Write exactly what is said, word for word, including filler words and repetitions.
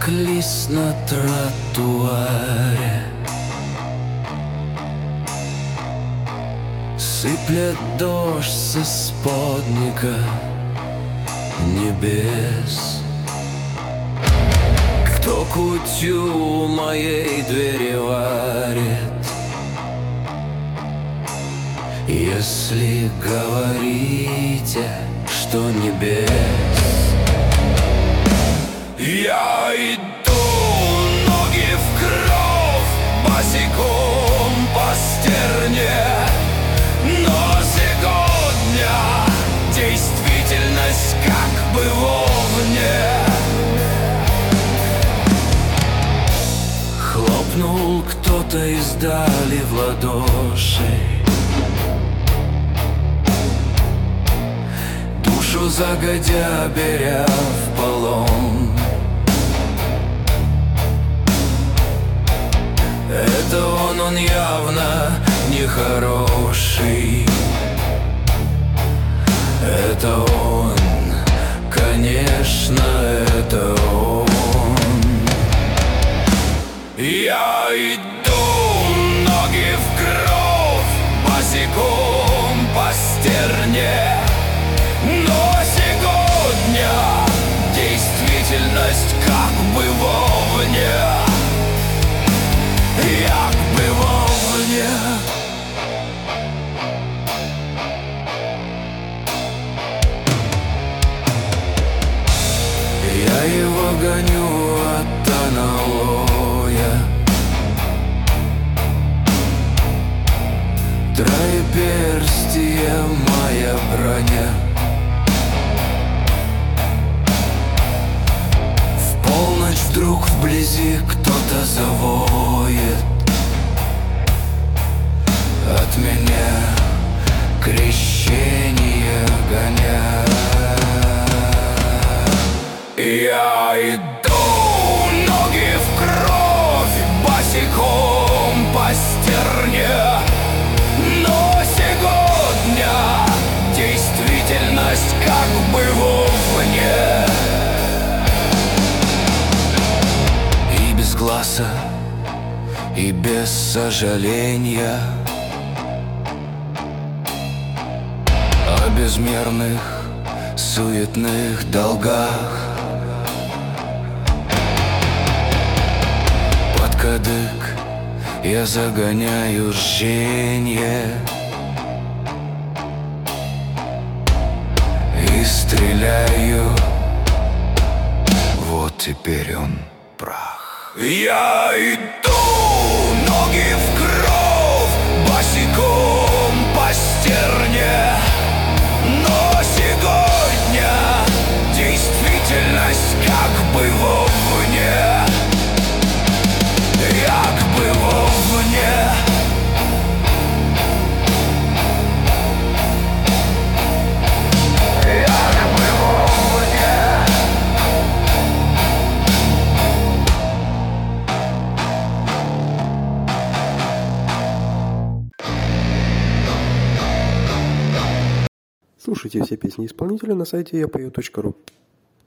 как лист на тротуаре. Сыплет дождь со сподника небес. Кто кутью моей двери варит, если говорите, что небес? Я иду, ноги в кровь, босиком по стерне. Но сегодня действительность как бы вовне. Хлопнул кто-то издали в ладоши. Душу загодя беря в полон. Это он, он явно нехороший. Это он, конечно, это он. Я иду, ноги в кровь, босиком по стерне. Но сегодня действительность как бы вовне. Як бы вовне. Я его гоню от аналоя. Троеперстие моя броня. В полночь вдруг вблизи кто-то завоет. От меня крещение гоня. Я иду, ноги в кровь, босиком по стерне. Но сегодня действительность как бы вовне. И без глаза, и без сожаления о безмерных суетных долгах. Под кадык я загоняю жжение и стреляю. Вот теперь он прах. Я иду, ноги в кровь, босиком по стерне. Но сегодня действительность как бы вовне. Як бы вовне. Як бы вовне. Слушайте все песни исполнителя на сайте я пою точка ру.